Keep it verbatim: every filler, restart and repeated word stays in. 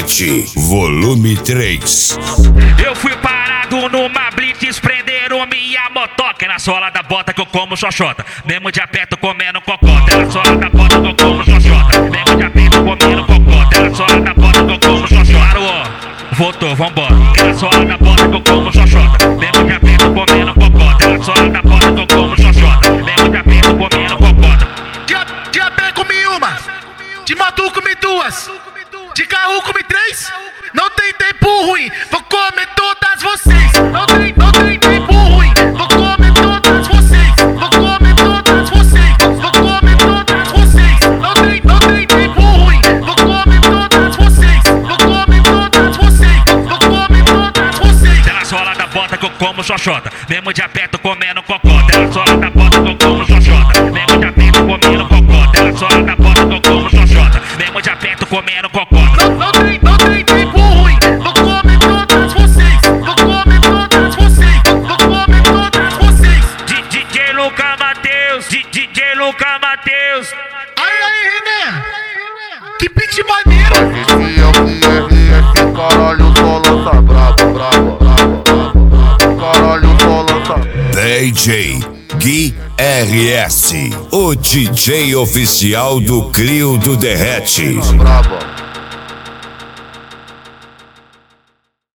Derrete, volume três. Eu fui parado numa blitz, prenderam minha motoca. É na sola da bota que eu como xoxota, mesmo de aperto comendo cocota. É na sola da bota que eu como xoxota, mesmo de aperto comendo cocota. É na sola da bota que eu como xoxota. Parou, voltou, vambora. É na sola da bota que eu como xoxota, mesmo de aperto comendo cocota. É na sola da bota que eu como xoxota, mesmo de aperto comendo cocota. De, de a pé comi uma, de moto comi duas, de carro comi três. Não tem tempo ruim, vou comer todas vocês. Não tem, não tem tempo ruim, vou comer todas vocês. Vou comer todas vocês, vou comer todas vocês. Não tem, não tem tempo ruim, vou comer todas vocês. Vou comer todas vocês, vou comer todas vocês. É na sola da bota que eu como xoxota, mesmo de aperto comendo cocota. É na sola da bota que eu como xoxota, mesmo de aperto comendo cocota. É na sola da bota que eu como xoxota, mesmo de aperto comendo cocota. Não, não tem, não tem tempo ruim, vou comer todas vocês. Vou comer todas vocês, vou comer todas vocês. D J Luca Matheus, D J Luca Matheus. Aí, aí, René, que beat maneiro. Esse é o I R S, caralho, só lança brabo, brabo, brabo, brabo. Caralho, só lança. D J Gui R S, o D J oficial do Crio do Derrete. Brabo.